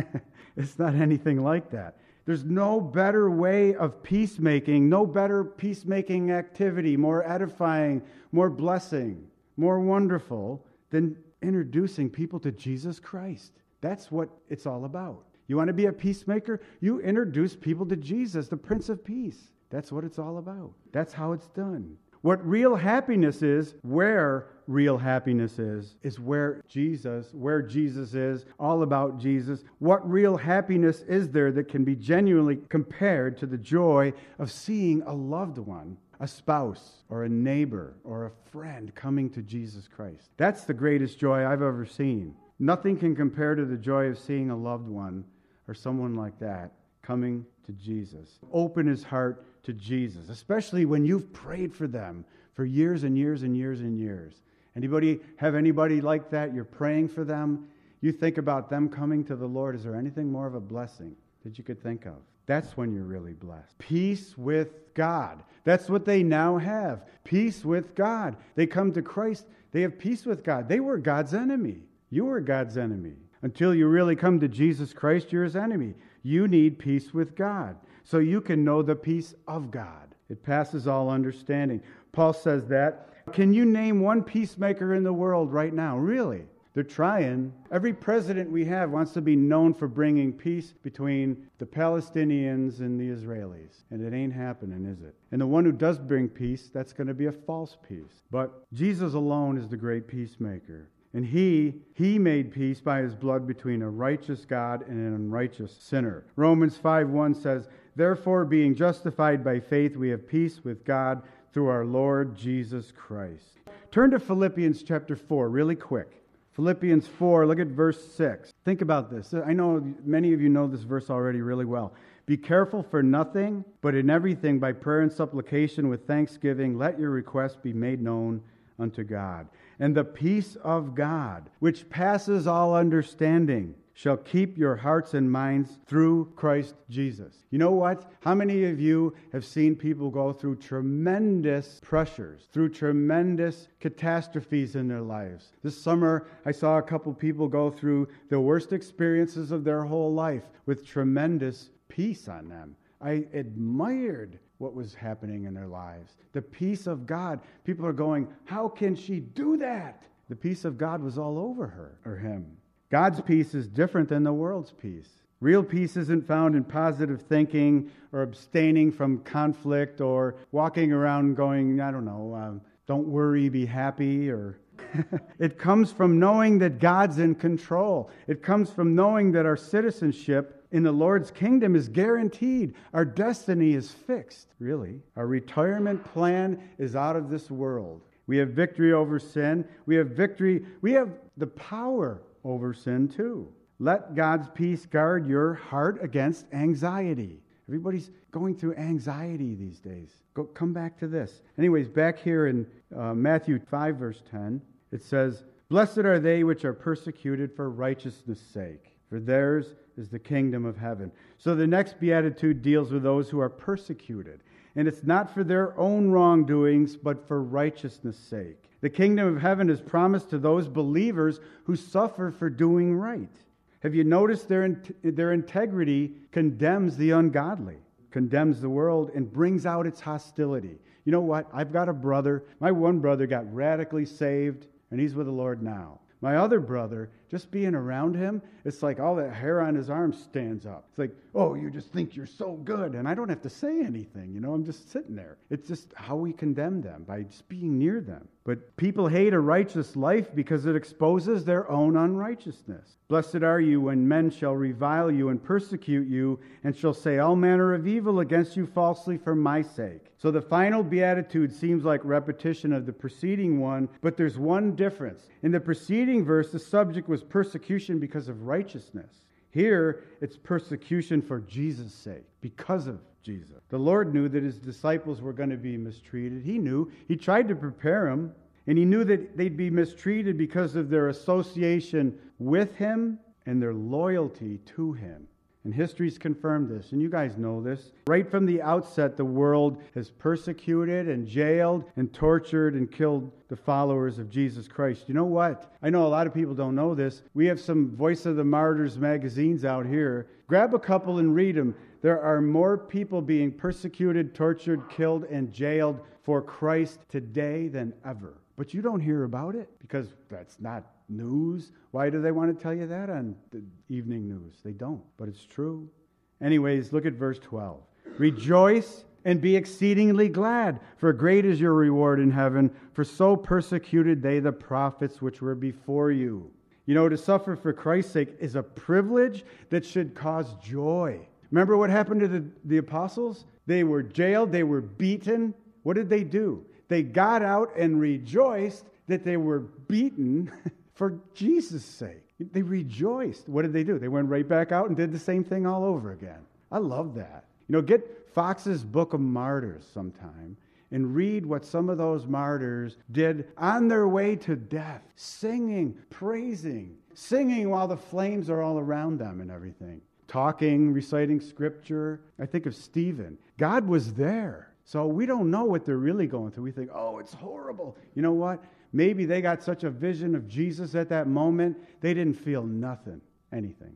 It's not anything like that. There's no better way of peacemaking, no better peacemaking activity, more edifying, more blessing, more wonderful than introducing people to Jesus Christ. That's what it's all about. You want to be a peacemaker? You introduce people to Jesus, the Prince of Peace. That's what it's all about. That's how it's done. What real happiness is, where real happiness is, is where Jesus, where Jesus is, all about Jesus. What real happiness is there that can be genuinely compared to the joy of seeing a loved one, a spouse, or a neighbor, or a friend coming to Jesus Christ? That's the greatest joy I've ever seen. Nothing can compare to the joy of seeing a loved one or someone like that coming to Jesus. Open his heart to Jesus, especially when you've prayed for them for years and years and years and years. Anybody have anybody like that? You're praying for them. You think about them coming to the Lord. Is there anything more of a blessing that you could think of? That's when you're really blessed. Peace with God. That's what they now have. Peace with God. They come to Christ. They have peace with God. They were God's enemy. You were God's enemy. Until you really come to Jesus Christ, you're his enemy. You need peace with God, so you can know the peace of God. It passes all understanding. Paul says that. Can you name one peacemaker in the world right now? Really? They're trying. Every president we have wants to be known for bringing peace between the Palestinians and the Israelis. And it ain't happening, is it? And the one who does bring peace, that's going to be a false peace. But Jesus alone is the great peacemaker. And he, he made peace by his blood between a righteous God and an unrighteous sinner. Romans five one says, therefore, being justified by faith, we have peace with God through our Lord Jesus Christ. Turn to Philippians chapter four really quick. Philippians four, look at verse six. Think about this. I know many of you know this verse already really well. Be careful for nothing, but in everything by prayer and supplication with thanksgiving, let your requests be made known unto God. And the peace of God, which passes all understanding, shall keep your hearts and minds through Christ Jesus. You know what? How many of you have seen people go through tremendous pressures, through tremendous catastrophes in their lives? This summer, I saw a couple people go through the worst experiences of their whole life with tremendous peace on them. I admired what was happening in their lives. The peace of God. People are going, how can she do that? The peace of God was all over her or him. God's peace is different than the world's peace. Real peace isn't found in positive thinking or abstaining from conflict or walking around going, I don't know, um, don't worry, be happy. Or it comes from knowing that God's in control. It comes from knowing that our citizenship in the Lord's kingdom is guaranteed. Our destiny is fixed, really. Our retirement plan is out of this world. We have victory over sin. We have victory. We have the power over sin too. Let God's peace guard your heart against anxiety. Everybody's going through anxiety these days. Go, come back to this. Anyways, back here in uh, Matthew five, verse ten, it says, blessed are they which are persecuted for righteousness' sake, for theirs is the kingdom of heaven. So the next beatitude deals with those who are persecuted. And it's not for their own wrongdoings, but for righteousness' sake. The kingdom of heaven is promised to those believers who suffer for doing right. Have you noticed their, in- their integrity condemns the ungodly, condemns the world, and brings out its hostility? You know what? I've got a brother. My one brother got radically saved, and he's with the Lord now. My other brother, just being around him, it's like all that hair on his arm stands up. It's like, oh, you just think you're so good. And I don't have to say anything, you know, I'm just sitting there. It's just how we condemn them, by just being near them. But people hate a righteous life because it exposes their own unrighteousness. Blessed are you when men shall revile you and persecute you, and shall say all manner of evil against you falsely for my sake. So the final beatitude seems like repetition of the preceding one, but there's one difference. In the preceding verse, the subject was persecution because of righteousness. Here, it's persecution for Jesus' sake, because of Jesus. The Lord knew that his disciples were going to be mistreated. He knew. He tried to prepare them, and he knew that they'd be mistreated because of their association with him and their loyalty to him. And history's confirmed this, and you guys know this. Right from the outset, the world has persecuted and jailed and tortured and killed the followers of Jesus Christ. You know what? I know a lot of people don't know this. We have some Voice of the Martyrs magazines out here. Grab a couple and read them. There are more people being persecuted, tortured, killed, and jailed for Christ today than ever. But you don't hear about it because that's not news. Why do they want to tell you that on the evening news? They don't, but it's true. Anyways, look at verse twelve. Rejoice and be exceedingly glad, for great is your reward in heaven, for so persecuted they the prophets which were before you. You know, to suffer for Christ's sake is a privilege that should cause joy. Remember what happened to the, the apostles? They were jailed, they were beaten. What did they do? They got out and rejoiced that they were beaten for Jesus' sake. They rejoiced. What did they do? They went right back out and did the same thing all over again. I love that. You know, get Fox's Book of Martyrs sometime and read what some of those martyrs did on their way to death, singing, praising, singing while the flames are all around them and everything, talking, reciting scripture. I think of Stephen. God was there. So we don't know what they're really going through. We think, oh, it's horrible. You know what? Maybe they got such a vision of Jesus at that moment, they didn't feel nothing. anything.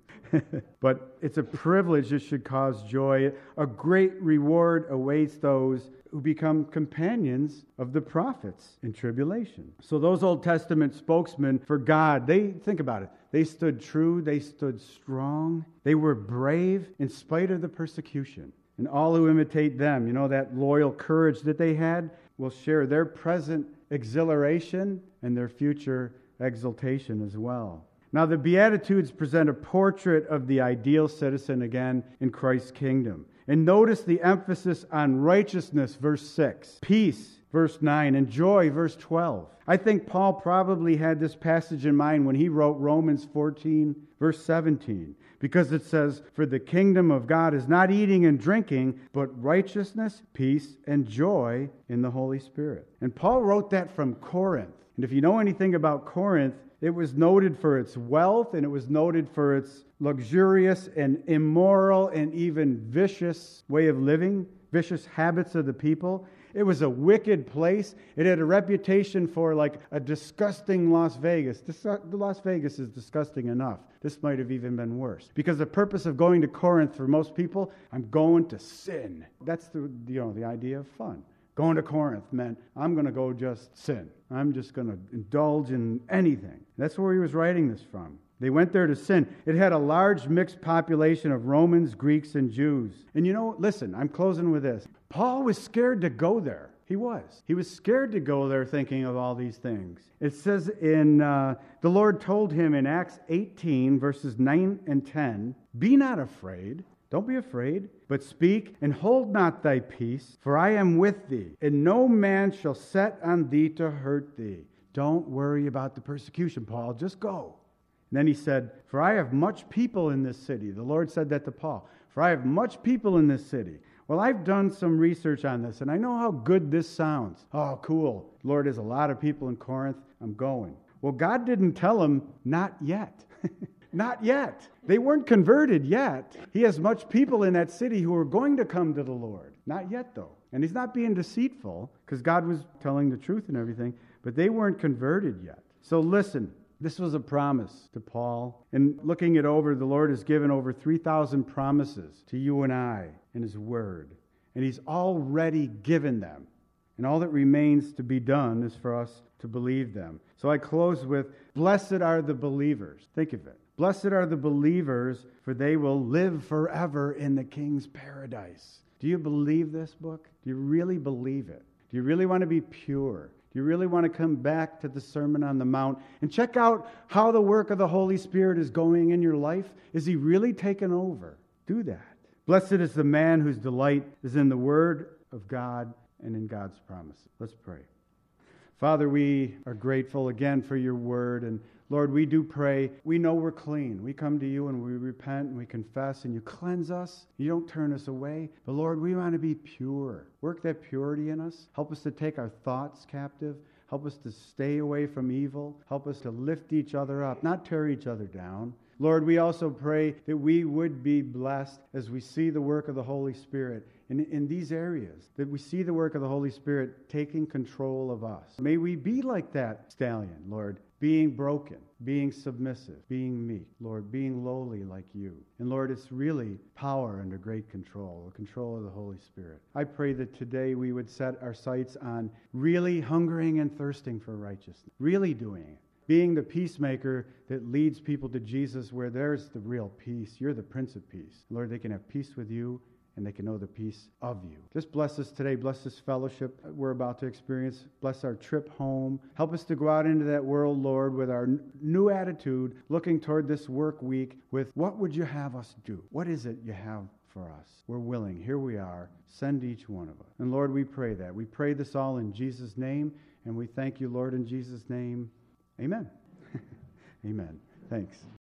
But it's a privilege that should cause joy. A great reward awaits those who become companions of the prophets in tribulation. So those Old Testament spokesmen for God, they, think about it, they stood true, they stood strong, they were brave in spite of the persecution. And all who imitate them, you know, that loyal courage that they had, will share their present exhilaration and their future exaltation as well. Now, the Beatitudes present a portrait of the ideal citizen again in Christ's kingdom. And notice the emphasis on righteousness, verse six, peace, verse nine, and joy, verse twelve. I think Paul probably had this passage in mind when he wrote Romans fourteen, verse seventeen, because it says, "For the kingdom of God is not eating and drinking, but righteousness, peace, and joy in the Holy Spirit." And Paul wrote that from Corinth. And if you know anything about Corinth, it was noted for its wealth, and it was noted for its luxurious and immoral and even vicious way of living, vicious habits of the people. It was a wicked place. It had a reputation for like a disgusting Las Vegas. This, uh, Las Vegas is disgusting enough. This might have even been worse. Because the purpose of going to Corinth for most people, I'm going to sin. That's the, you know, the idea of fun. Going to Corinth meant, I'm going to go just sin. I'm just going to indulge in anything. That's where he was writing this from. They went there to sin. It had a large mixed population of Romans, Greeks, and Jews. And you know, listen, I'm closing with this. Paul was scared to go there. He was. He was scared to go there thinking of all these things. It says in, uh, the Lord told him in Acts eighteen, verses nine and ten, "Be not afraid. Don't be afraid, but speak, and hold not thy peace, for I am with thee, and no man shall set on thee to hurt thee." Don't worry about the persecution, Paul. Just go. And then he said, "For I have much people in this city." The Lord said that to Paul. "For I have much people in this city." Well, I've done some research on this, and I know how good this sounds. Oh, cool. Lord, there's a lot of people in Corinth. I'm going. Well, God didn't tell him, not yet. Not yet. They weren't converted yet. He has much people in that city who are going to come to the Lord. Not yet, though. And he's not being deceitful, because God was telling the truth and everything, but they weren't converted yet. So listen, this was a promise to Paul. And looking it over, the Lord has given over three thousand promises to you and I in his word. And he's already given them. And all that remains to be done is for us to believe them. So I close with, blessed are the believers. Think of it. Blessed are the believers, for they will live forever in the King's paradise. Do you believe this book? Do you really believe it? Do you really want to be pure? Do you really want to come back to the Sermon on the Mount and check out how the work of the Holy Spirit is going in your life? Is he really taken over? Do that. Blessed is the man whose delight is in the Word of God and in God's promises. Let's pray. Father, we are grateful again for your word. And Lord, we do pray. We know we're clean. We come to you and we repent and we confess and you cleanse us. You don't turn us away. But Lord, we want to be pure. Work that purity in us. Help us to take our thoughts captive. Help us to stay away from evil. Help us to lift each other up, not tear each other down. Lord, we also pray that we would be blessed as we see the work of the Holy Spirit in, in these areas, that we see the work of the Holy Spirit taking control of us. May we be like that stallion, Lord, being broken, being submissive, being meek, Lord, being lowly like you. And Lord, it's really power under great control, the control of the Holy Spirit. I pray that today we would set our sights on really hungering and thirsting for righteousness, really doing it. Being the peacemaker that leads people to Jesus where there's the real peace. You're the Prince of Peace. Lord, they can have peace with you and they can know the peace of you. Just bless us today. Bless this fellowship we're about to experience. Bless our trip home. Help us to go out into that world, Lord, with our new attitude, looking toward this work week with what would you have us do? What is it you have for us? We're willing. Here we are. Send each one of us. And Lord, we pray that. We pray this all in Jesus' name, and we thank you, Lord, in Jesus' name. Amen. Amen. Thanks.